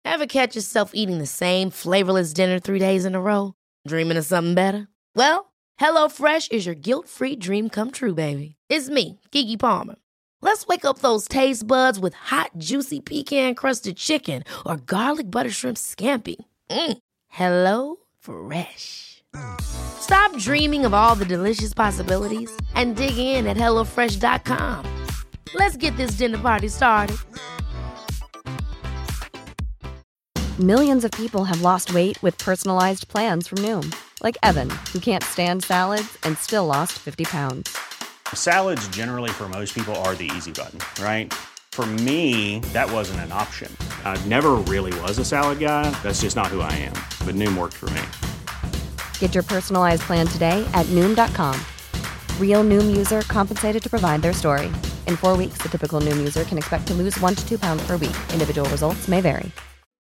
Ever catch yourself eating the same flavorless dinner 3 days in a row? Dreaming of something better? Well, HelloFresh is your guilt-free dream come true, baby. It's me, Keke Palmer. Let's wake up those taste buds with hot, juicy pecan-crusted chicken or garlic butter shrimp scampi. Hello Fresh. Stop dreaming of all the delicious possibilities and dig in at HelloFresh.com. Let's get this dinner party started. Millions of people have lost weight with personalized plans from Noom. Like Evan, who can't stand salads and still lost 50 pounds. Salads generally for most people are the easy button, right? For me, that wasn't an option. I never really was a salad guy. That's just not who I am. But Noom worked for me. Get your personalized plan today at Noom.com. Real Noom user compensated to provide their story. In 4 weeks, the typical Noom user can expect to lose 1 to 2 pounds per week. Individual results may vary.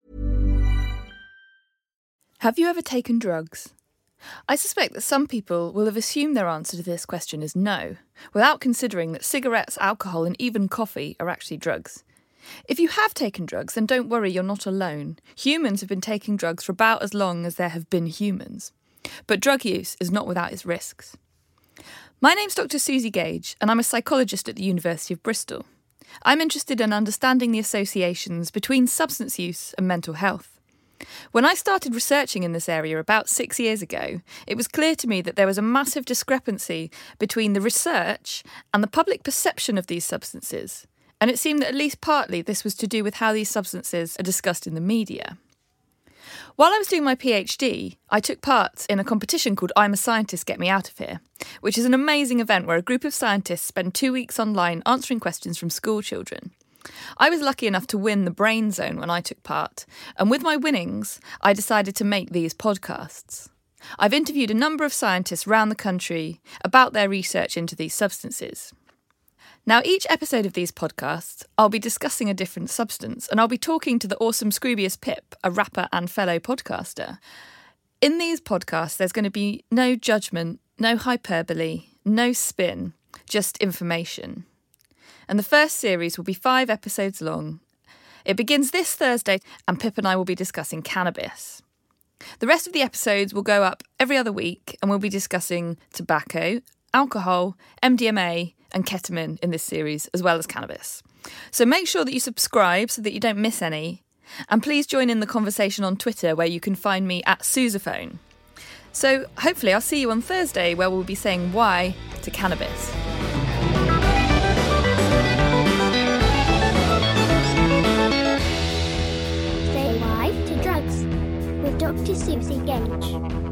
Have you ever taken drugs? I suspect that some people will have assumed their answer to this question is no, without considering that cigarettes, alcohol and even coffee are actually drugs. If you have taken drugs, then don't worry, you're not alone. Humans have been taking drugs for about as long as there have been humans. But drug use is not without its risks. My name's Dr. Susie Gage, and I'm a psychologist at the University of Bristol. I'm interested in understanding the associations between substance use and mental health. When I started researching in this area about 6 years ago, it was clear to me that there was a massive discrepancy between the research and the public perception of these substances, and it seemed that at least partly this was to do with how these substances are discussed in the media. While I was doing my PhD, I took part in a competition called I'm a Scientist, Get Me Out of Here, which is an amazing event where a group of scientists spend 2 weeks online answering questions from school children. I was lucky enough to win the Brain Zone when I took part, and with my winnings, I decided to make these podcasts. I've interviewed a number of scientists around the country about their research into these substances. Now, each episode of these podcasts, I'll be discussing a different substance, and I'll be talking to the awesome Scroobius Pip, a rapper and fellow podcaster. In these podcasts, there's going to be no judgment, no hyperbole, no spin, just information. And the first series will be 5 episodes long. It begins this Thursday, and Pip and I will be discussing cannabis. The rest of the episodes will go up every other week, and we'll be discussing tobacco, alcohol, MDMA, and ketamine in this series, as well as cannabis. So make sure that you subscribe so that you don't miss any. And please join in the conversation on Twitter, where you can find me at Sousaphone. So hopefully I'll see you on Thursday, where we'll be saying why to cannabis. Dr. Susie Gage.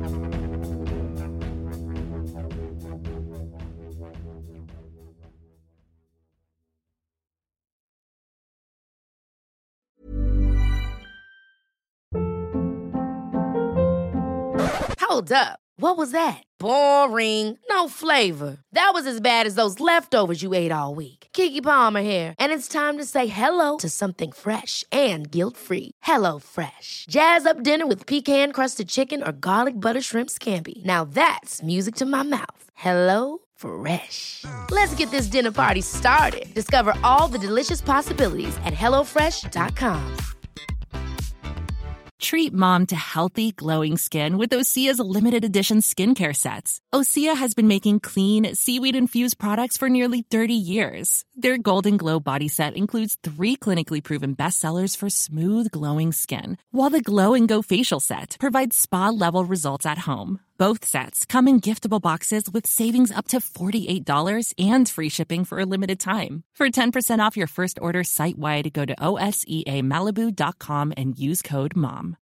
Hold up. What was that? Boring. No flavor. That was as bad as those leftovers you ate all week. Keke Palmer here, and it's time to say hello to something fresh and guilt-free. Hello Fresh. Jazz up dinner with pecan-crusted chicken or garlic butter shrimp scampi. Now that's music to my mouth. Hello Fresh. Let's get this dinner party started. Discover all the delicious possibilities at HelloFresh.com. Treat mom to healthy, glowing skin with Osea's limited edition skincare sets. Osea has been making clean, seaweed-infused products for nearly 30 years. Their Golden Glow body set includes 3 clinically proven bestsellers for smooth, glowing skin, while the Glow and Go facial set provides spa-level results at home. Both sets come in giftable boxes with savings up to $48 and free shipping for a limited time. For 10% off your first order site-wide, go to OSEAMalibu.com and use code MOM.